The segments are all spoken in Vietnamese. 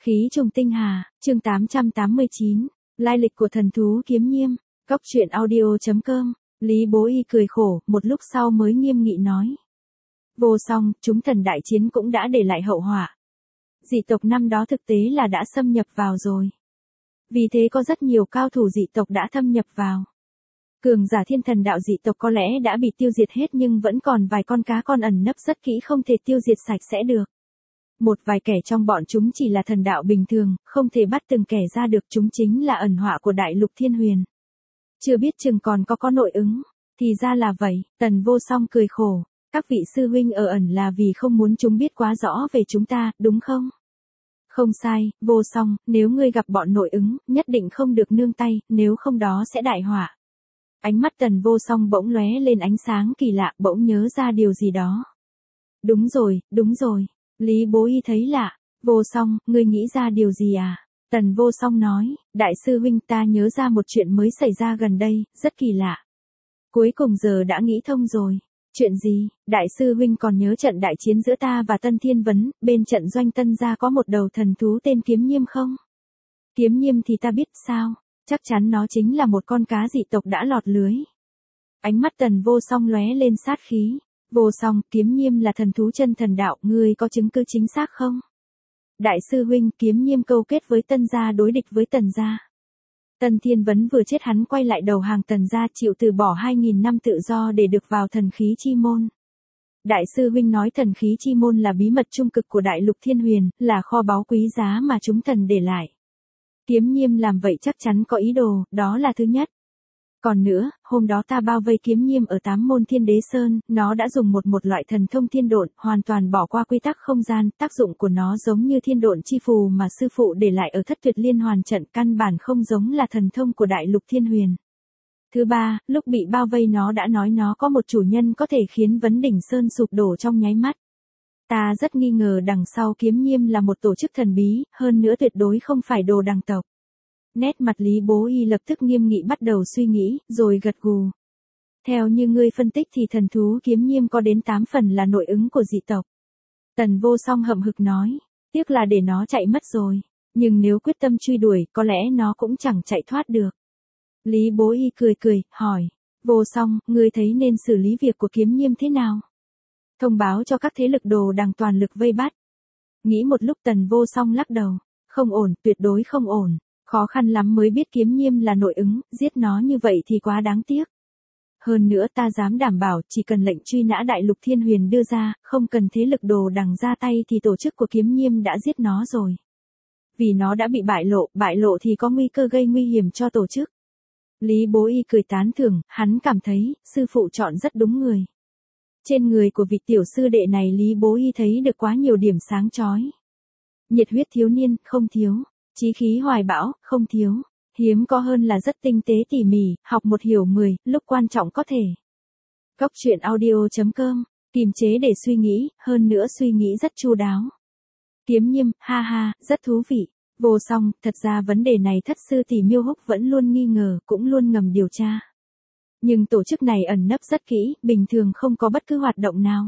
Khí trùng tinh hà, chương 889, lai lịch của thần thú kiếm nhiêm, góc truyện audio.com, Lý Bố Y cười khổ, một lúc sau mới nghiêm nghị nói. Vô song, chúng thần đại chiến cũng đã để lại hậu họa. Dị tộc năm đó thực tế là đã xâm nhập vào rồi. Vì thế có rất nhiều cao thủ dị tộc đã thâm nhập vào. Cường giả thiên thần đạo dị tộc có lẽ đã bị tiêu diệt hết nhưng vẫn còn vài con cá con ẩn nấp rất kỹ không thể tiêu diệt sạch sẽ được. Một vài kẻ trong bọn chúng chỉ là thần đạo bình thường, không thể bắt từng kẻ ra được, chúng chính là ẩn họa của đại lục thiên huyền. Chưa biết chừng còn có nội ứng, thì ra là vậy, Tần Vô Song cười khổ, các vị sư huynh ở ẩn là vì không muốn chúng biết quá rõ về chúng ta, đúng không? Không sai, Vô Song, nếu ngươi gặp bọn nội ứng, nhất định không được nương tay, nếu không đó sẽ đại họa. Ánh mắt Tần Vô Song bỗng lóe lên ánh sáng kỳ lạ, bỗng nhớ ra điều gì đó. Đúng rồi. Lý Bố Y thấy lạ, Vô Song, ngươi nghĩ ra điều gì à? Tần Vô Song nói, đại sư huynh ta nhớ ra một chuyện mới xảy ra gần đây, rất kỳ lạ. Cuối cùng giờ đã nghĩ thông rồi. Chuyện gì? Đại sư huynh còn nhớ trận đại chiến giữa ta và Tân Thiên Vấn, bên trận doanh Tân gia có một đầu thần thú tên kiếm nhiêm không? Kiếm nhiêm thì ta biết sao, chắc chắn nó chính là một con cá dị tộc đã lọt lưới. Ánh mắt Tần Vô Song lóe lên sát khí. Vô Song, kiếm nhiêm là thần thú chân thần đạo, ngươi có chứng cứ chính xác không? Đại sư huynh, kiếm nhiêm câu kết với Tân gia đối địch với Tần gia. Tân Thiên Vấn vừa chết hắn quay lại đầu hàng Tần gia, chịu từ bỏ 2.000 năm tự do để được vào thần khí chi môn. Đại sư huynh nói thần khí chi môn là bí mật trung cực của đại lục thiên huyền, là kho báu quý giá mà chúng thần để lại. Kiếm nhiêm làm vậy chắc chắn có ý đồ, đó là thứ nhất. Còn nữa, hôm đó ta bao vây kiếm nhiêm ở 8 môn Thiên Đế Sơn, nó đã dùng một loại thần thông thiên độn, hoàn toàn bỏ qua quy tắc không gian, tác dụng của nó giống như thiên độn chi phù mà sư phụ để lại ở Thất Tuyệt Liên Hoàn trận, căn bản không giống là thần thông của đại lục thiên huyền. Thứ ba, lúc bị bao vây nó đã nói nó có một chủ nhân có thể khiến Vấn Đỉnh Sơn sụp đổ trong nháy mắt. Ta rất nghi ngờ đằng sau kiếm nhiêm là một tổ chức thần bí, hơn nữa tuyệt đối không phải đồ đằng tộc. Nét mặt Lý Bố Y lập tức nghiêm nghị bắt đầu suy nghĩ, rồi gật gù. Theo như ngươi phân tích thì thần thú kiếm nhiêm có đến 8 phần là nội ứng của dị tộc. Tần Vô Song hậm hực nói, tiếc là để nó chạy mất rồi, nhưng nếu quyết tâm truy đuổi có lẽ nó cũng chẳng chạy thoát được. Lý Bố Y cười, hỏi, Vô Song, ngươi thấy nên xử lý việc của kiếm nhiêm thế nào? Thông báo cho các thế lực đồ đằng toàn lực vây bắt. Nghĩ một lúc Tần Vô Song lắc đầu, không ổn, tuyệt đối không ổn. Khó khăn lắm mới biết kiếm nhiêm là nội ứng, giết nó như vậy thì quá đáng tiếc. Hơn nữa ta dám đảm bảo chỉ cần lệnh truy nã đại lục thiên huyền đưa ra, không cần thế lực đồ đằng ra tay thì tổ chức của kiếm nhiêm đã giết nó rồi. Vì nó đã bị bại lộ thì có nguy cơ gây nguy hiểm cho tổ chức. Lý Bố Y cười tán thưởng, hắn cảm thấy, sư phụ chọn rất đúng người. Trên người của vị tiểu sư đệ này Lý Bố Y thấy được quá nhiều điểm sáng chói. Nhiệt huyết thiếu niên, không thiếu. Chí khí hoài bão, không thiếu. Hiếm có hơn là rất tinh tế tỉ mỉ, học một hiểu 10, lúc quan trọng có thể. Góc truyện audio.com, kiềm chế để suy nghĩ, hơn nữa suy nghĩ rất chu đáo. Kiếm nhiêm, ha, rất thú vị. Vô Song, thật ra vấn đề này thất sư tỷ Miêu Húc vẫn luôn nghi ngờ, cũng luôn ngầm điều tra. Nhưng tổ chức này ẩn nấp rất kỹ, bình thường không có bất cứ hoạt động nào.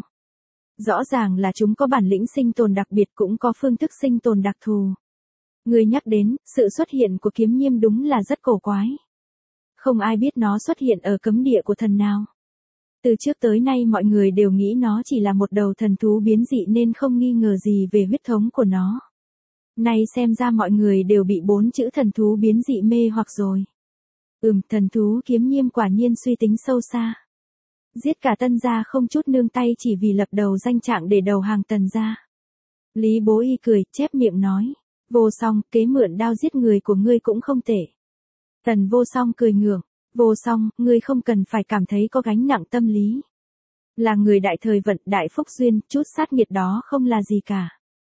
Rõ ràng là chúng có bản lĩnh sinh tồn đặc biệt cũng có phương thức sinh tồn đặc thù. Người nhắc đến, sự xuất hiện của kiếm nhiêm đúng là rất cổ quái. Không ai biết nó xuất hiện ở cấm địa của thần nào. Từ trước tới nay mọi người đều nghĩ nó chỉ là một đầu thần thú biến dị nên không nghi ngờ gì về huyết thống của nó. Nay xem ra mọi người đều bị 4 chữ thần thú biến dị mê hoặc rồi. Thần thú kiếm nhiêm quả nhiên suy tính sâu xa. Giết cả Tân gia không chút nương tay chỉ vì lập đầu danh trạng để đầu hàng Tần gia. Lý Bố Y cười, chép miệng nói. Vô Song, kế mượn đao giết người của ngươi cũng không tệ. Tần Vô Song cười ngượng. Vô Song, ngươi không cần phải cảm thấy có gánh nặng tâm lý. Là người đại thời vận, đại phúc duyên, chút sát nghiệt đó không là gì cả.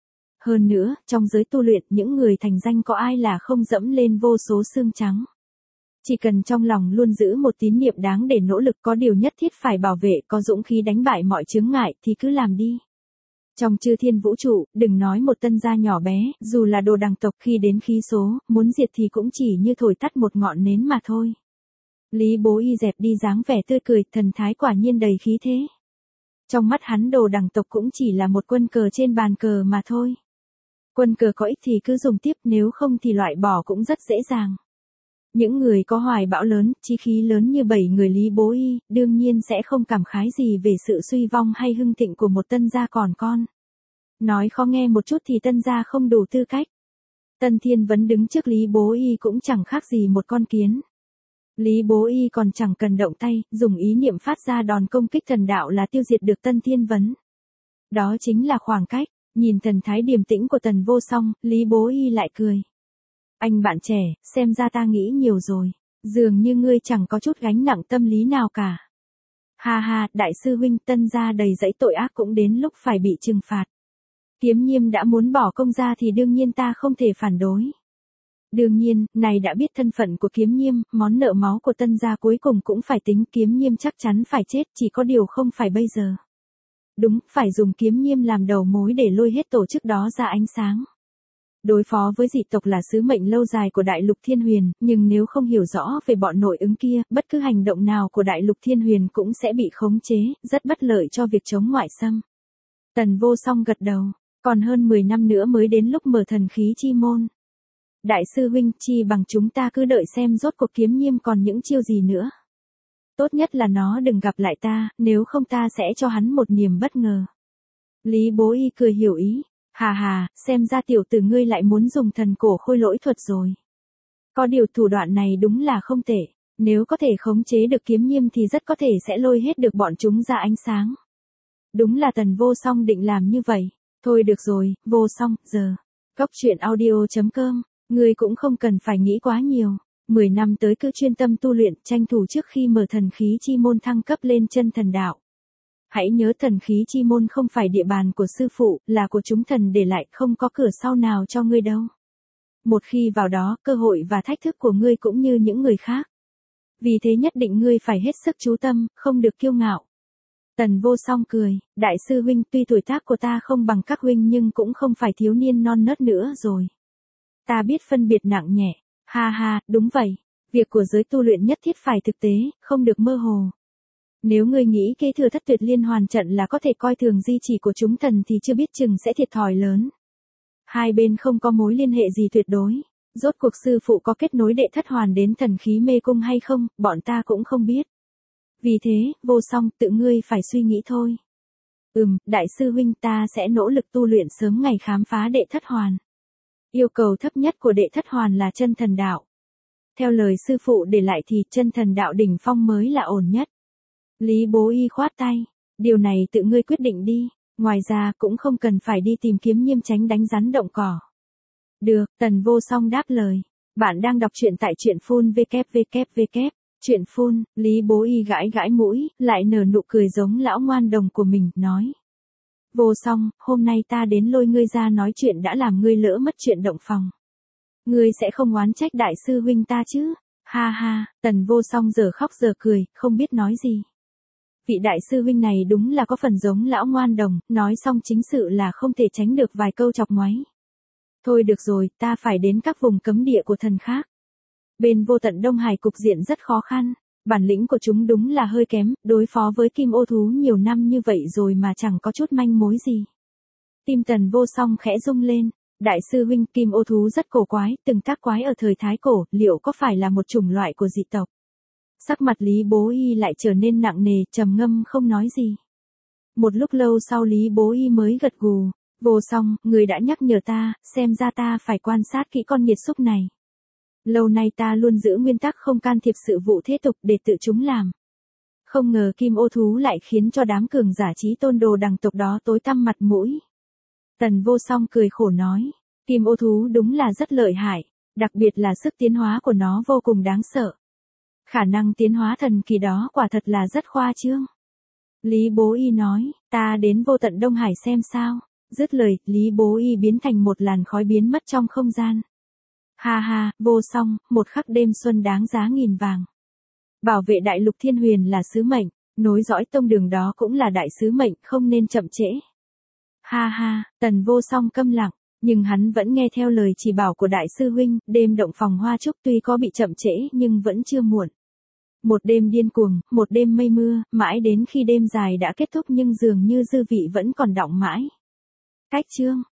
Hơn nữa, trong giới tu luyện, những người thành danh có ai là không dẫm lên vô số xương trắng. Chỉ cần trong lòng luôn giữ một tín niệm đáng để nỗ lực, có điều nhất thiết phải bảo vệ, có dũng khí đánh bại mọi chướng ngại thì cứ làm đi. Trong chư thiên vũ trụ, đừng nói một Tân gia nhỏ bé, dù là đồ đằng tộc khi đến khí số, muốn diệt thì cũng chỉ như thổi tắt một ngọn nến mà thôi. Lý Bố Y dẹp đi dáng vẻ tươi cười, thần thái quả nhiên đầy khí thế. Trong mắt hắn đồ đằng tộc cũng chỉ là một quân cờ trên bàn cờ mà thôi. Quân cờ có ích thì cứ dùng tiếp, nếu không thì loại bỏ cũng rất dễ dàng. Những người có hoài bão lớn, chí khí lớn như 7 người Lý Bố Y, đương nhiên sẽ không cảm khái gì về sự suy vong hay hưng thịnh của một Tân gia còn con. Nói khó nghe một chút thì Tân gia không đủ tư cách. Tân Thiên Vấn đứng trước Lý Bố Y cũng chẳng khác gì một con kiến. Lý Bố Y còn chẳng cần động tay, dùng ý niệm phát ra đòn công kích thần đạo là tiêu diệt được Tân Thiên Vấn. Đó chính là khoảng cách. Nhìn thần thái điềm tĩnh của Tần Vô Song, Lý Bố Y lại cười. Anh bạn trẻ, xem ra ta nghĩ nhiều rồi. Dường như ngươi chẳng có chút gánh nặng tâm lý nào cả. Ha ha, đại sư huynh, Tân gia đầy dẫy tội ác cũng đến lúc phải bị trừng phạt. Kiếm Nhiêm đã muốn bỏ công ra thì đương nhiên ta không thể phản đối. Đương nhiên, này đã biết thân phận của Kiếm Nhiêm, món nợ máu của Tân gia cuối cùng cũng phải tính, Kiếm Nhiêm chắc chắn phải chết, chỉ có điều không phải bây giờ. Đúng, phải dùng Kiếm Nhiêm làm đầu mối để lôi hết tổ chức đó ra ánh sáng. Đối phó với dị tộc là sứ mệnh lâu dài của Đại Lục Thiên Huyền, nhưng nếu không hiểu rõ về bọn nội ứng kia, bất cứ hành động nào của Đại Lục Thiên Huyền cũng sẽ bị khống chế, rất bất lợi cho việc chống ngoại xâm. Tần Vô Song gật đầu, còn hơn 10 năm nữa mới đến lúc mở thần khí chi môn. Đại sư huynh, chi bằng chúng ta cứ đợi xem rốt cuộc Kiếm Nhiêm còn những chiêu gì nữa. Tốt nhất là nó đừng gặp lại ta, nếu không ta sẽ cho hắn một niềm bất ngờ. Lý Bố Y cười hiểu ý. Hà hà, xem ra tiểu tử ngươi lại muốn dùng thần cổ khôi lỗi thuật rồi. Có điều thủ đoạn này đúng là không tệ. Nếu có thể khống chế được Kiếm Nhiêm thì rất có thể sẽ lôi hết được bọn chúng ra ánh sáng. Đúng là Tần Vô Song định làm như vậy. Thôi được rồi, Vô Song, giờ. Cốc truyện audio.com, ngươi cũng không cần phải nghĩ quá nhiều. 10 năm tới cứ chuyên tâm tu luyện, tranh thủ trước khi mở thần khí chi môn thăng cấp lên chân thần đạo. Hãy nhớ thần khí chi môn không phải địa bàn của sư phụ, là của chúng thần để lại, không có cửa sau nào cho ngươi đâu. Một khi vào đó, cơ hội và thách thức của ngươi cũng như những người khác. Vì thế nhất định ngươi phải hết sức chú tâm, không được kiêu ngạo. Tần Vô Song cười, đại sư huynh, tuy tuổi tác của ta không bằng các huynh nhưng cũng không phải thiếu niên non nớt nữa rồi. Ta biết phân biệt nặng nhẹ. Ha ha, đúng vậy. Việc của giới tu luyện nhất thiết phải thực tế, không được mơ hồ. Nếu ngươi nghĩ kế thừa thất tuyệt liên hoàn trận là có thể coi thường di chỉ của chúng thần thì chưa biết chừng sẽ thiệt thòi lớn. Hai bên không có mối liên hệ gì tuyệt đối. Rốt cuộc sư phụ có kết nối đệ thất hoàn đến thần khí mê cung hay không, bọn ta cũng không biết. Vì thế, Vô Song, tự ngươi phải suy nghĩ thôi. Đại sư huynh, ta sẽ nỗ lực tu luyện sớm ngày khám phá đệ thất hoàn. Yêu cầu thấp nhất của đệ thất hoàn là chân thần đạo. Theo lời sư phụ để lại thì chân thần đạo đỉnh phong mới là ổn nhất. Lý Bố Y khoát tay, điều này tự ngươi quyết định đi, ngoài ra cũng không cần phải đi tìm Kiếm Nhiêm tránh đánh rắn động cỏ. Được, Tần Vô Song đáp lời. Bạn đang đọc truyện tại truyện phun www. Truyện phun, Lý Bố Y gãi gãi mũi, lại nở nụ cười giống lão ngoan đồng của mình, nói. Vô Song, hôm nay ta đến lôi ngươi ra nói chuyện đã làm ngươi lỡ mất chuyện động phòng. Ngươi sẽ không oán trách đại sư huynh ta chứ? Ha ha, Tần Vô Song giờ khóc giờ cười, không biết nói gì. Vị đại sư huynh này đúng là có phần giống lão ngoan đồng, nói xong chính sự là không thể tránh được vài câu chọc ngoáy. Thôi được rồi, ta phải đến các vùng cấm địa của thần khác. Bên Vô Tận Đông Hải cục diện rất khó khăn, bản lĩnh của chúng đúng là hơi kém, đối phó với Kim Ô Thú nhiều năm như vậy rồi mà chẳng có chút manh mối gì. Tim Tần Vô Song khẽ rung lên, đại sư huynh, Kim Ô Thú rất cổ quái, từng tác quái ở thời Thái Cổ, liệu có phải là một chủng loại của dị tộc? Sắc mặt Lý Bố Y lại trở nên nặng nề, trầm ngâm không nói gì. Một lúc lâu sau Lý Bố Y mới gật gù, Vô Song, người đã nhắc nhở ta, xem ra ta phải quan sát kỹ con nghiệt xúc này. Lâu nay ta luôn giữ nguyên tắc không can thiệp sự vụ thế tục để tự chúng làm. Không ngờ Kim Ô Thú lại khiến cho đám cường giả trí tôn đồ đằng tộc đó tối tăm mặt mũi. Tần Vô Song cười khổ nói, Kim Ô Thú đúng là rất lợi hại, đặc biệt là sức tiến hóa của nó vô cùng đáng sợ. Khả năng tiến hóa thần kỳ đó quả thật là rất khoa trương. Lý Bố Y nói, ta đến Vô Tận Đông Hải xem sao. Dứt lời, Lý Bố Y biến thành một làn khói biến mất trong không gian. Ha ha, Vô Song, một khắc đêm xuân đáng giá nghìn vàng. Bảo vệ Đại Lục Thiên Huyền là sứ mệnh, nối dõi tông đường đó cũng là đại sứ mệnh, không nên chậm trễ. Ha ha, Tần Vô Song câm lặng, nhưng hắn vẫn nghe theo lời chỉ bảo của đại sư huynh, đêm động phòng hoa trúc tuy có bị chậm trễ nhưng vẫn chưa muộn. Một đêm điên cuồng, một đêm mây mưa, mãi đến khi đêm dài đã kết thúc nhưng dường như dư vị vẫn còn đọng mãi. Cách chương